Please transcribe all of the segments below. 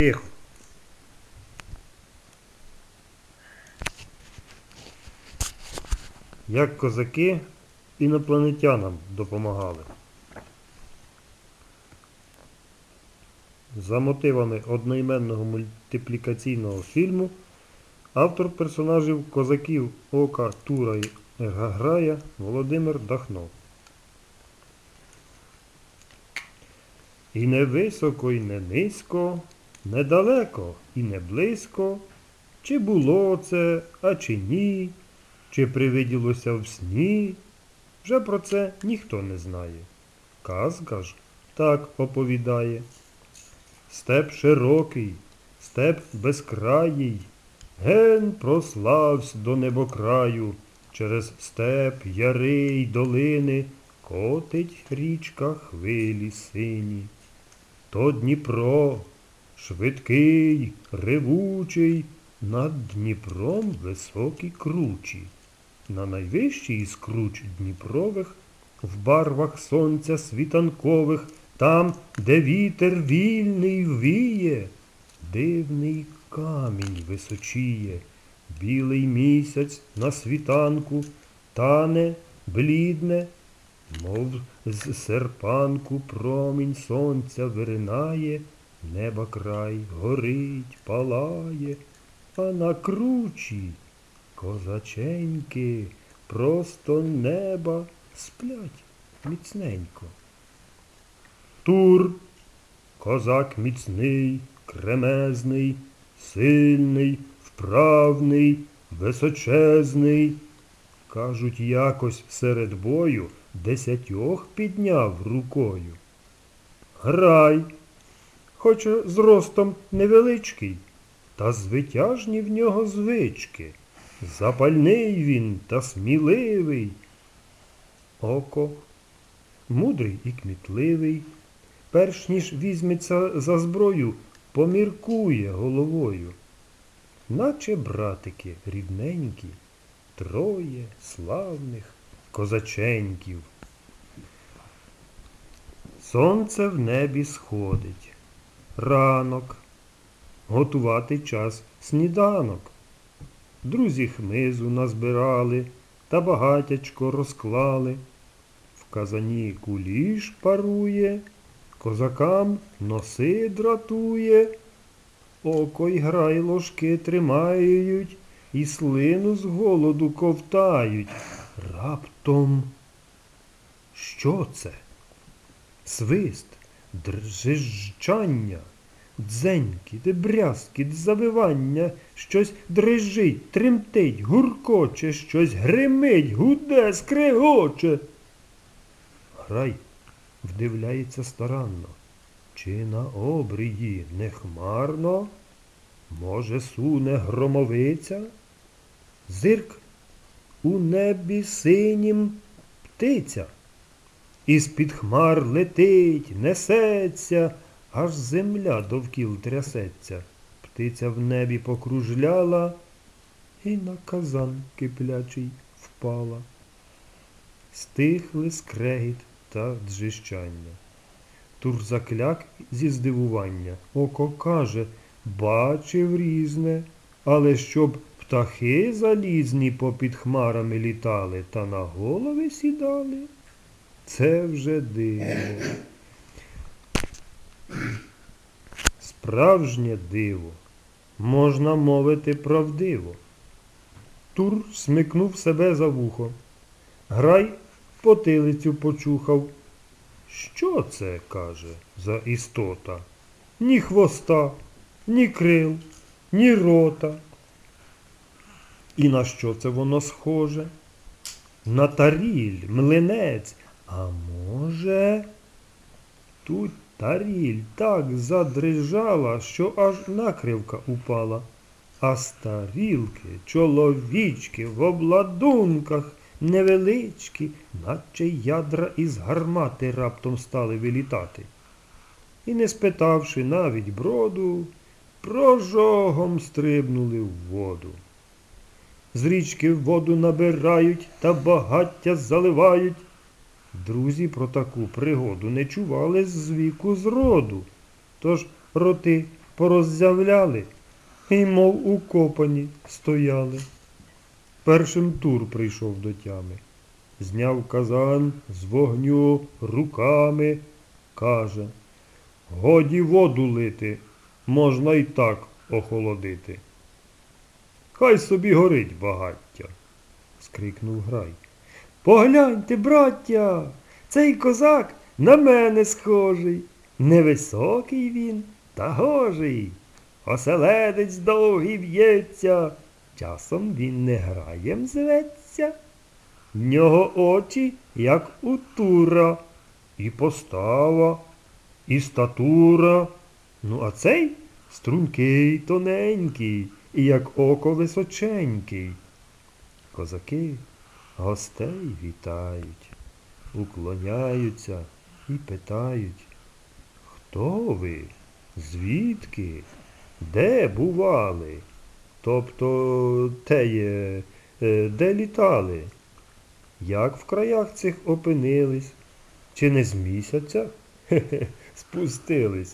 Тихо. Як козаки інопланетянам допомагали. За мотивами одноіменного мультиплікаційного фільму автор персонажів козаків Ока, Тура і Гаграя Володимир Дахно. І не високо, і не низько, недалеко і не близько, чи було це, а чи ні, чи привиділося в сні, вже про це ніхто не знає. Казка ж так оповідає. Степ широкий, степ безкраїй, ген прославсь до небокраю, через степ, яри й долини котить річка хвилі сині. То Дніпро, швидкий, ревучий, над Дніпром високі кручі. На найвищій із круч Дніпрових, в барвах сонця світанкових, там, де вітер вільний віє, дивний камінь височіє, білий місяць на світанку тане, блідне, мов з серпанку промінь сонця виринає, неба край горить, палає, а на кручі козаченьки просто неба сплять міцненько. Тур, козак міцний, кремезний, сильний, вправний, височезний. Кажуть, якось серед бою 10 підняв рукою. Грай, хоч зростом невеличкий, та звитяжні в нього звички. Запальний він та сміливий. Око, мудрий і кмітливий, перш ніж візьметься за зброю, поміркує головою. Наче братики рідненькі, троє славних козаченьків. Сонце в небі сходить. Ранок. Готувати час сніданок. Друзі хмизу назбирали та багатячко розклали. В казані куліш парує, козакам носи дратує. Око й Грай ложки тримають і слину з голоду ковтають. Раптом що це? Свист, дрижчання, дзенькіт, брязкіт, завивання, щось дрижить, тремтить, гуркоче, щось гримить, гуде, скригоче. Грай вдивляється старанно. Чи на обрії не хмарно? Може, суне громовиця? Зирк, у небі синім птиця. Із-під хмар летить, несеться, аж земля довкіл трясеться. Птиця в небі покружляла і на казан киплячий впала. Стихли скрегіт та дзжищання. Тур закляк зі здивування. Око каже, бачив різне, але щоб птахи залізні попід хмарами літали та на голови сідали, це вже диво. Справжнє диво, можна мовити правдиво. Тур смикнув себе за вухо. Грай потилицю почухав. Що це, каже, за істота? Ні хвоста, ні крил, ні рота. І на що це воно схоже? На таріль, млинець. А може, тут таріль так задрижала, що аж накривка упала. А з тарілки чоловічки в обладунках невеличкі, наче ядра із гармати раптом стали вилітати. І не спитавши навіть броду, прожогом стрибнули в воду. З річки в воду набирають та багаття заливають. Друзі про таку пригоду не чували з віку зроду, тож роти пороззявляли і мов укопані стояли. Першим Тур прийшов до тями. Зняв казан з вогню руками, каже: годі воду лити, можна й так охолодити. Хай собі горить багаття, скрикнув Грай. Погляньте, браття, цей козак на мене схожий. Невисокий він, та гожий. Оселедець довгий в'ється, часом він не Граєм зветься. В нього очі, як у Тура, і постава, і статура. Ну, а цей стрункий, тоненький, і як око височенький. Козаки гостей вітають, уклоняються і питають: хто ви? Звідки? Де бували? Тобто де літали? Як в краях цих опинились? Чи не з місяця? Хе-хе, спустились.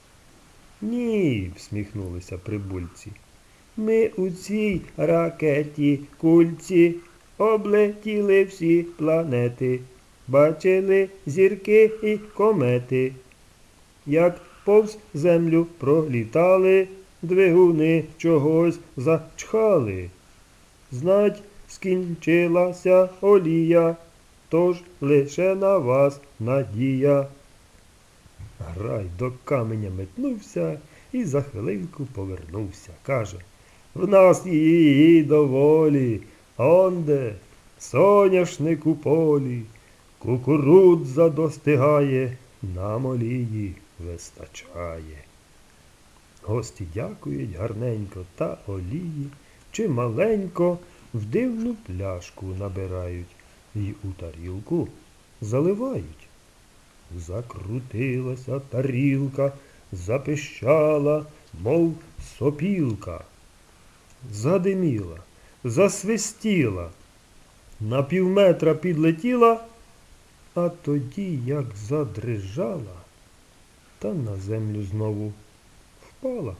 Ні, всміхнулися прибульці. Ми у цій ракеті кульці облетіли всі планети, бачили зірки і комети. Як повз землю пролітали, двигуни чогось зачхали. Знать, скінчилася олія, тож лише на вас надія. Грай до каменя метнувся і за хвилинку повернувся. Каже: в нас її доволі, онде, соняшник у полі, кукурудза достигає, нам олії вистачає. Гості дякують гарненько, та олії чималенько в дивну пляшку набирають і у тарілку заливають. Закрутилася тарілка, запищала, мов сопілка. Задиміла, засвистіла, на півметра підлетіла, а тоді як задрижала, та на землю знову впала.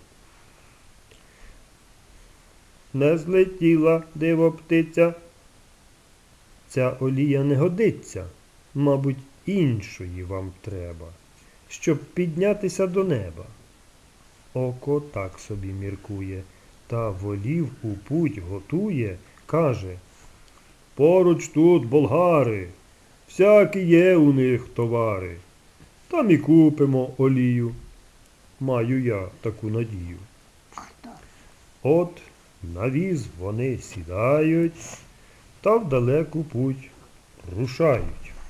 Не злетіла, диво птиця, ця олія не годиться, мабуть, іншої вам треба, щоб піднятися до неба. Око так собі міркує, та волів у путь готує, каже: поруч тут болгари, всякі є у них товари, там і купимо олію. Маю я таку надію. От на віз вони сідають, та в далеку путь рушають.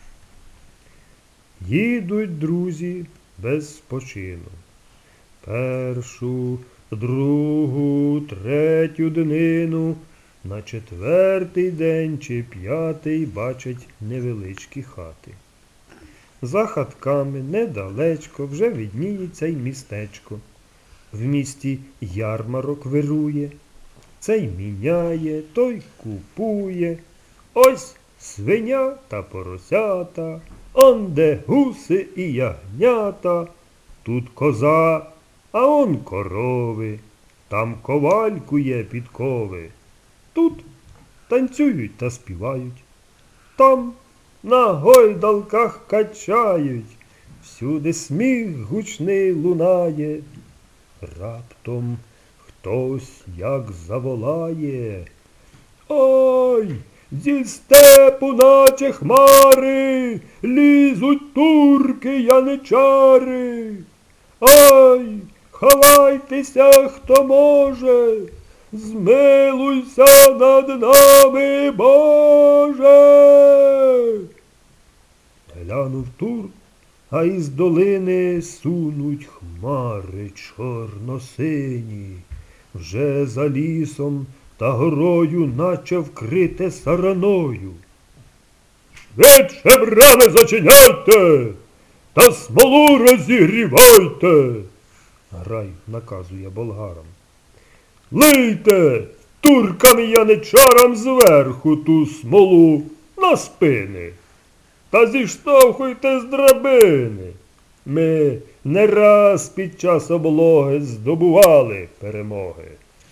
Їдуть друзі без спочину. Першу, другу, третю днину, на четвертий день чи п'ятий бачать невеличкі хати. За хатками недалечко вже видніється й містечко. В місті ярмарок вирує, цей міняє, той купує. Ось свиня та поросята, онде гуси і ягнята, тут коза, а он корови, там коваль кує підкови, тут танцюють та співають, там на гойдалках качають, всюди сміх гучний лунає. Раптом хтось як заволає: ой! Зі степу, наче хмари, лізуть турки яничари. Ай, ховайтеся, хто може, змилуйся над нами, Боже. Глянув Тур, а із долини сунуть хмари чорно-сині, вже за лісом та горою, наче вкрите сараною. Швидше брами зачиняйте, та смолу розігрівайте, Грай наказує болгарам. Лийте туркам і яничарам зверху ту смолу на спини, та зіштовхуйте з драбини. Ми не раз під час облоги здобували перемоги.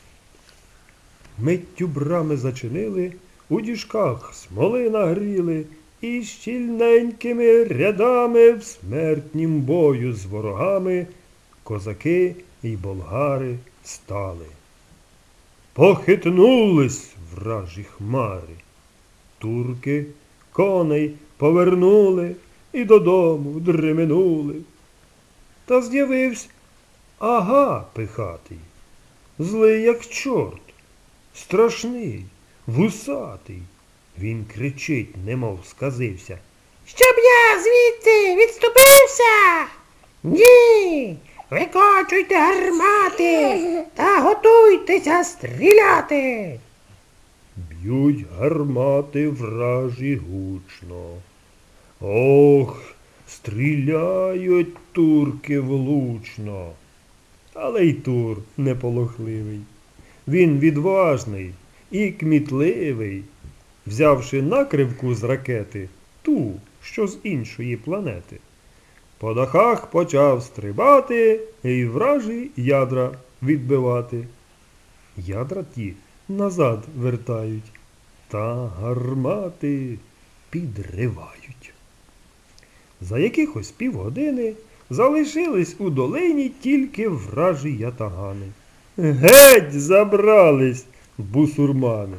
Миттю брами зачинили, у діжках смоли нагріли, і щільненькими рядами в смертнім бою з ворогами козаки й болгари стали. Похитнулись вражі хмари, турки коней повернули і додому дременули. Та з'явився ага пихатий, злий як чорт, страшний, вусатий. Він кричить, немов сказився. Щоб я звідти відступився? Ні, викочуйте гармати та готуйтеся стріляти. Б'ють гармати вражі гучно. Ох, стріляють турки влучно. Але й Тур неполохливий. Він відважний і кмітливий, взявши накривку з ракети, ту, що з іншої планети. По дахах почав стрибати і вражі ядра відбивати. Ядра ті назад вертають, та гармати підривають. За якихось півгодини залишились у долині тільки вражі ятагани. Геть забрались бусурмани.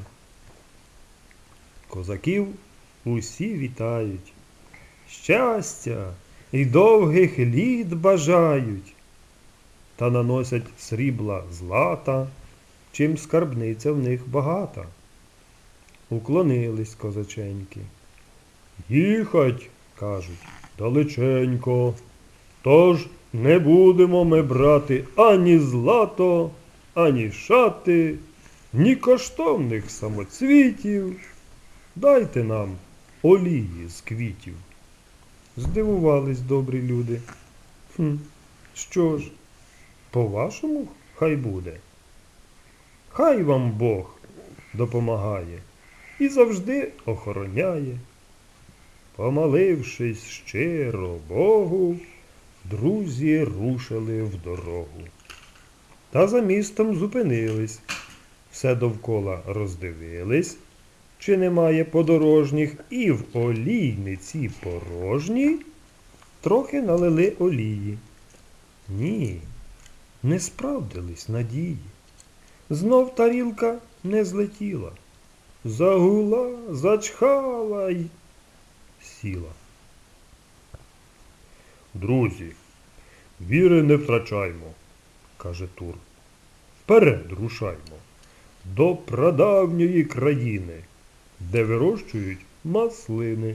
Козаків усі вітають, щастя і довгих літ бажають, та наносять срібла злата, чим скарбниця в них багата. Уклонились козаченьки. Їхать, кажуть, далеченько, тож не будемо ми брати ані злато, ані шати, ні коштовних самоцвітів. Дайте нам олії з квітів. Здивувались добрі люди. Що ж, по-вашому хай буде. Хай вам Бог допомагає і завжди охороняє. Помолившись щиро Богу, друзі рушили в дорогу. Та за містом зупинились, все довкола роздивились, чи немає подорожніх, і в олійниці порожній трохи налили олії. Ні, не справдились надії. Знов тарілка не злетіла, загула, зачхала й сіла. Друзі, віри не втрачаймо, каже Тур. Вперед рушаймо до прадавньої країни, де вирощують маслини.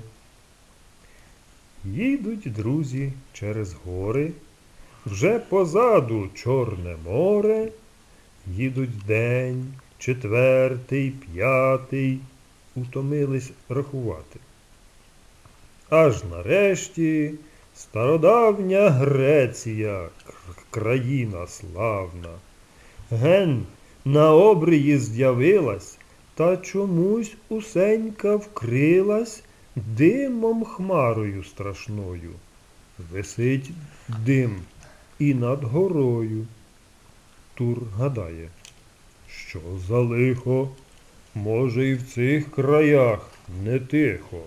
Їдуть друзі через гори, вже позаду Чорне море, їдуть день, 4-й, 5-й, утомились рахувати. Аж нарешті стародавня Греція, країна славна, ген на обрії з'явилась, та чомусь усенька вкрилась димом хмарою страшною. Висить дим і над горою. Тур гадає, що за лихо, може, і в цих краях не тихо.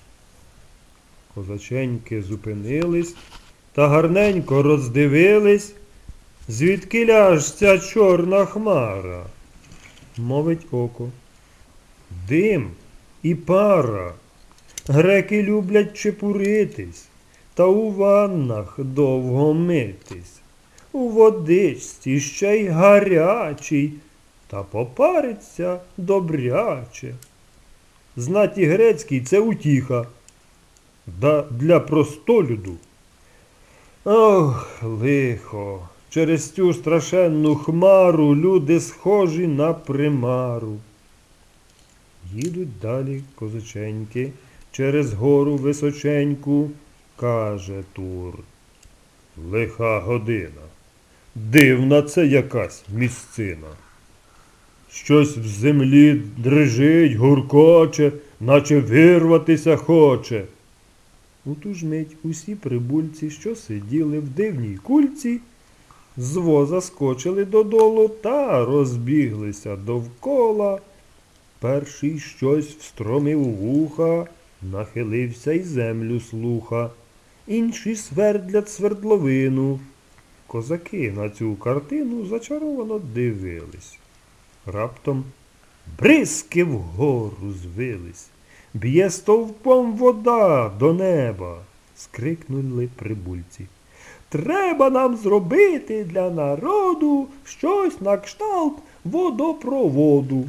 Козаченьки зупинились та гарненько роздивились, звідкиля ж ця чорна хмара. Мовить око. Дим і пара. Греки люблять чепуритись та у ваннах довго митись. У водичці ще й гарячий, та попариться добряче. Знаті грецький – це утіха, да для простолюду. Ох, лихо, через цю страшенну хмару люди схожі на примару. Їдуть далі козаченьки через гору височеньку, каже Тур. Лиха година, дивна це якась місцина. Щось в землі дрижить, гуркоче, наче вирватися хоче. У ту ж мить усі прибульці, що сиділи в дивній кульці, з воза скочили додолу та розбіглися довкола. Перший щось встромив у вуха, нахилився й землю слуха. Інші свердлять свердловину. Козаки на цю картину зачаровано дивились. Раптом бризки вгору звились. Б'є стовпом вода до неба. Скрикнули прибульці. Треба нам зробити для народу щось на кшталт водопроводу.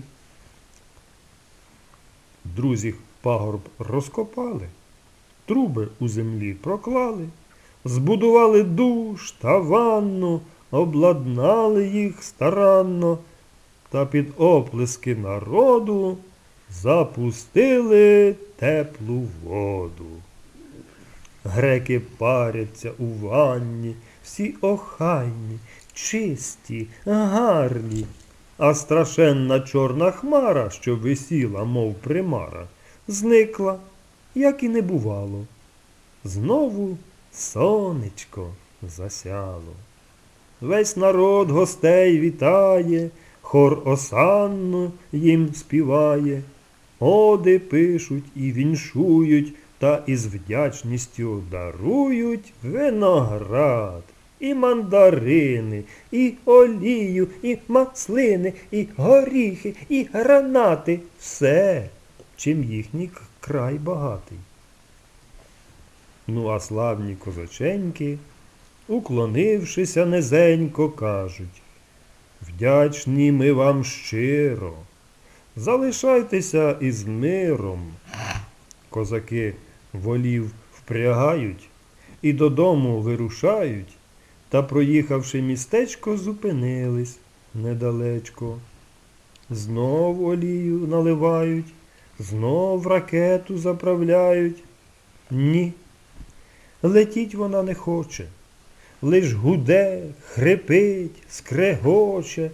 Друзі пагорб розкопали, труби у землі проклали, збудували душ та ванну, обладнали їх старанно, та під оплески народу запустили теплу воду. Греки паряться у ванні, всі охайні, чисті, гарні, а страшенна чорна хмара, що висіла, мов примара, зникла, як і не бувало. Знову сонечко засяло. Весь народ гостей вітає, хор осанну їм співає, оди пишуть і віншують, та із вдячністю дарують виноград, і мандарини, і олію, і маслини, і горіхи, і гранати. Все, чим їхній край багатий. Ну, а славні козаченьки, уклонившися низенько, кажуть: вдячні ми вам щиро, залишайтеся із миром. Козаки волів впрягають і додому вирушають, та, проїхавши містечко, зупинились недалечко. Знов олію наливають, знов ракету заправляють. Ні, летіть вона не хоче, лиш гуде, хрипить, скрегоче.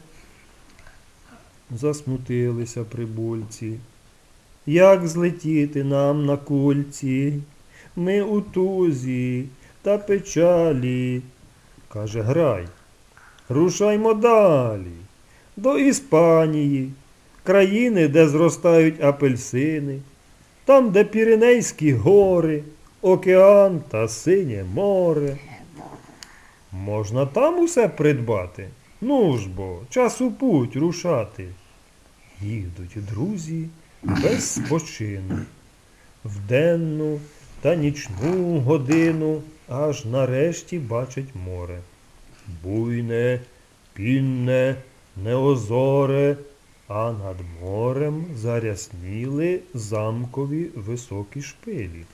Засмутилися прибульці. Як злетіти нам на кульці? Ми у тузі та печалі. Каже Грай: рушаймо далі, до Іспанії, країни, де зростають апельсини, там, де Піренейські гори, океан та синє море. Можна там усе придбати? Ну ж бо, час у путь рушати. Їдуть друзі без спочину, в денну та нічну годину, аж нарешті бачать море. Буйне, пінне, неозоре, а над морем зарясніли замкові високі шпилі.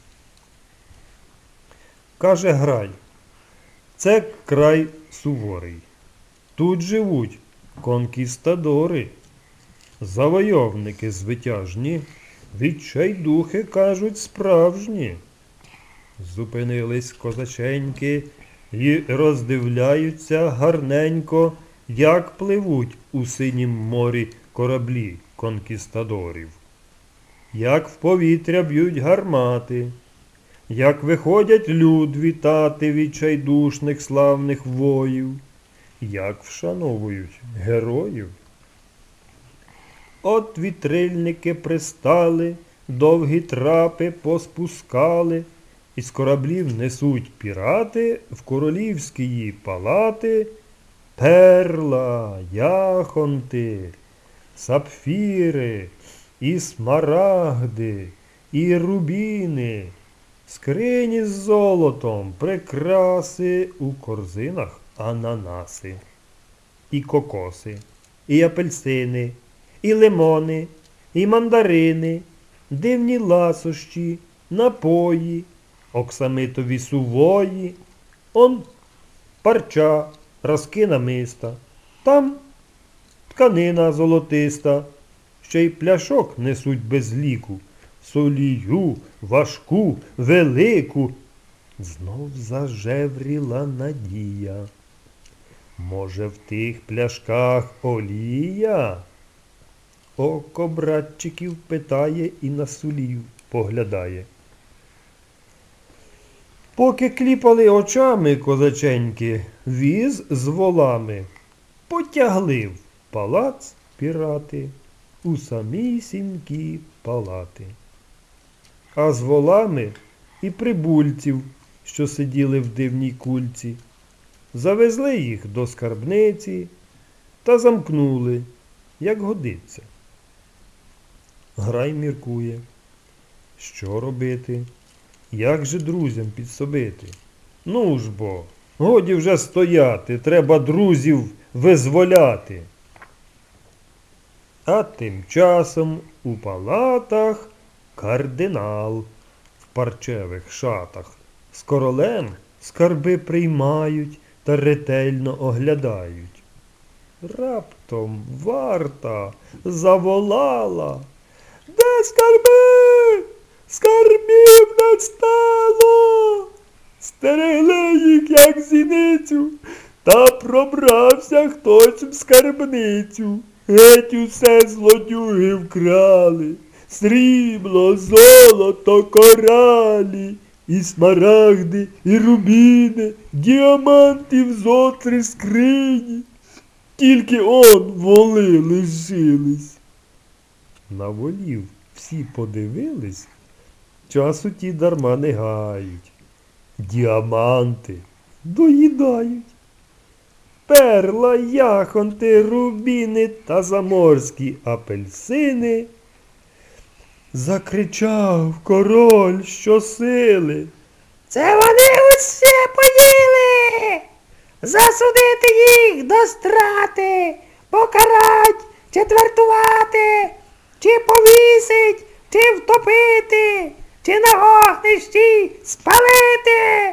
Каже Грай: це край суворий. Тут живуть конкістадори, завойовники звитяжні, відчайдухи, кажуть, справжні. Зупинились козаченьки і роздивляються гарненько, як пливуть у синім морі кораблі конкістадорів, як в повітря б'ють гармати, як виходять люд вітати відчайдушних славних воїв, як вшановують героїв. От вітрильники пристали, довгі трапи поспускали, із кораблів несуть пірати в королівські палати перла, яхонти, сапфіри, і смарагди, і рубіни, скрині з золотом, прикраси, у корзинах ананаси, і кокоси, і апельсини, і лимони, і мандарини, дивні ласощі, напої, оксамитові сувої, он парча, разки намиста, там тканина золотиста, ще й пляшок несуть без ліку, солію, важку, велику. Знов зажевріла надія. Може, в тих пляшках олія? Око братчиків питає і на сулію поглядає. Поки кліпали очами козаченьки, віз з волами потягли в палац пірати у самісінькі палати. А з волами і прибульців, що сиділи в дивній кульці, завезли їх до скарбниці та замкнули, як годиться. Грай міркує, що робити, як же друзям підсобити. Ну ж бо, годі вже стояти, треба друзів визволяти. А тим часом у палатах кардинал в парчевих шатах з королем скарби приймають та ретельно оглядають. Раптом варта заволала: «Де скарби? Скарбів не стало!» Стерегли їх, як зіницю, та пробрався хтось в скарбницю. Геть усе злодюги вкрали, срібло, золото, коралі, і смарагди, і рубіни, діамантів зотри скрині. Тільки воли лишились. На волів всі подивились, часу ті дарма не гають. Діаманти доїдають. Перла, яхонти, рубіни та заморські апельсини. Закричав король щосили: Це вони усе поїли! Засудити їх до страти, покарать, четвертувати, чи повісить, чи втопити, чи на огнищі спалити.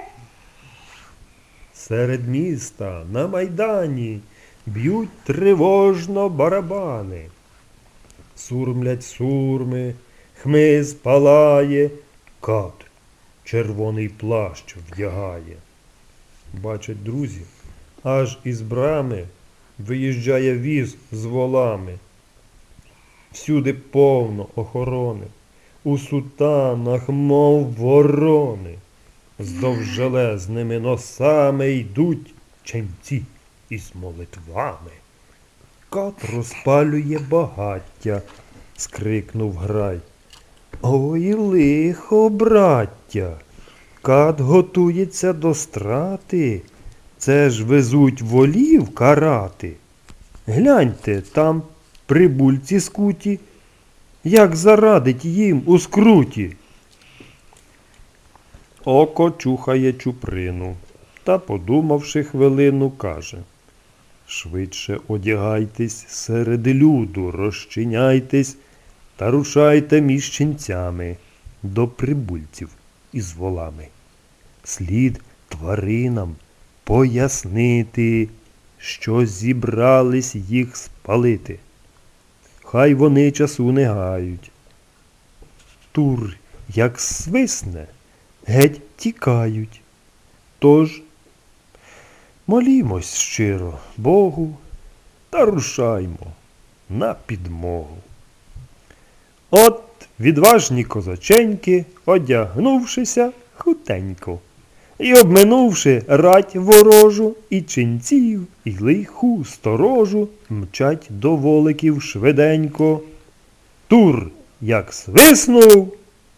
Серед міста на майдані б'ють тривожно барабани. Сурмлять сурми, хмиз палає, кат червоний плащ вдягає. Бачать друзі, аж із брами виїжджає віз з волами. Всюди повно охорони, у сутанах, мов ворони. З довжелезними носами йдуть ченці із молитвами. Кат розпалює багаття, скрикнув Грай. Ой, лихо, браття! Кат готується до страти, це ж везуть волів карати. Гляньте, там прибульці скуті, як зарадить їм у скруті. Око чухає чуприну та, подумавши хвилину, каже: швидше одягайтесь серед люду, розчиняйтесь та рушайте між ченцями до прибульців із волами. Слід тваринам пояснити, що зібрались їх спалити. Хай вони часу не гають. Тур, як свисне, геть тікають. Тож молімось щиро Богу та рушаймо на підмогу. От відважні козаченьки, одягнувшися хутенько, і обминувши рать ворожу, і ченців, і лиху сторожу, мчать до воликів швиденько. Тур, як свиснув,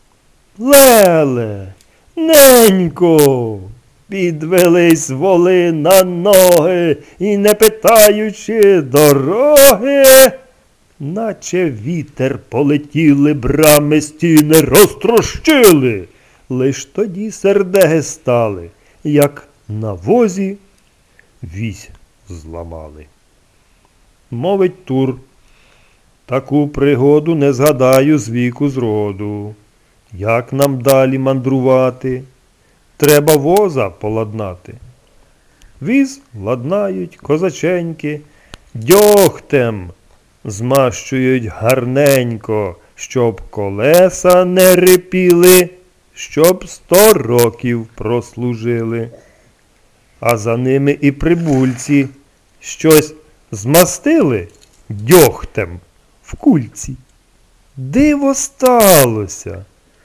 леле, ненько, підвелись воли на ноги і, не питаючи дороги, наче вітер полетіли, брами стіни розтрощили. Лиш тоді сердеги стали, як на возі вісь зламали. Мовить Тур: таку пригоду не згадаю з віку зроду. Як нам далі мандрувати? Треба воза поладнати. Віз ладнають козаченьки, дьогтем змащують гарненько, щоб колеса не рипіли, щоб 100 років прослужили. А за ними і прибульці щось змастили дьогтем в кульці. Диво сталося!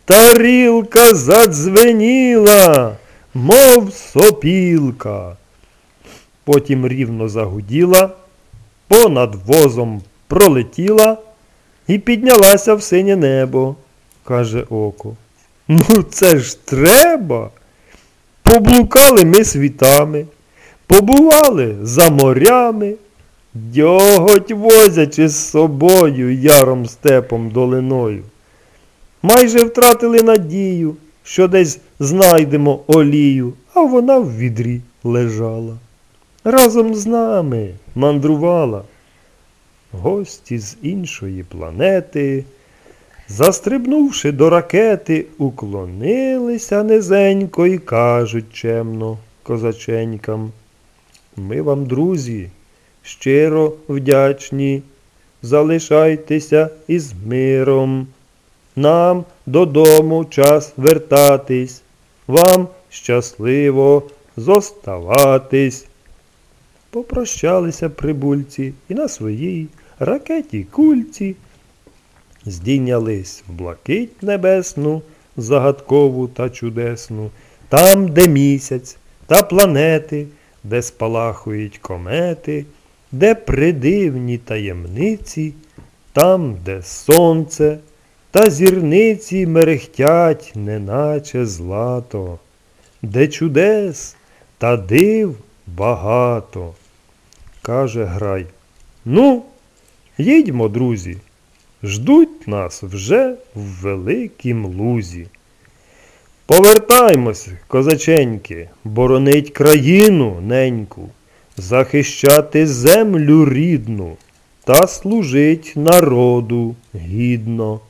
тарілка задзвеніла, мов сопілка. Потім рівно загуділа, понад возом пролетіла і піднялася в синє небо, каже Око. Ну це ж треба! Поблукали ми світами, побували за морями, дьоготь возячи з собою яром степом долиною. Майже втратили надію, що десь знайдемо олію, а вона в відрі лежала. Разом з нами мандрувала. Гості з іншої планети, застрибнувши до ракети, уклонилися низенько і кажуть чемно козаченькам: ми вам, друзі, щиро вдячні, залишайтеся із миром. Нам додому час вертатись, вам щасливо зоставатись. Попрощалися прибульці і на своїй ракеті-кульці здійнялись в блакить небесну, загадкову та чудесну, там, де місяць та планети, де спалахують комети, де придивні таємниці, там, де сонце та зірниці мерехтять, неначе злато, де чудес та див багато. Каже Грай: ну, їдьмо, друзі, ждуть нас вже в великім лузі. Повертаймось, козаченьки, боронить країну неньку, захищати землю рідну та служить народу гідно.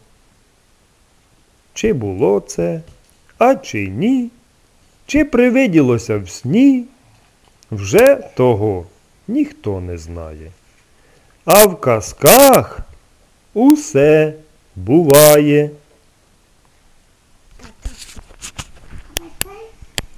Чи було це, а чи ні, чи привиділося в сні, вже того ніхто не знає. А в казках усе буває.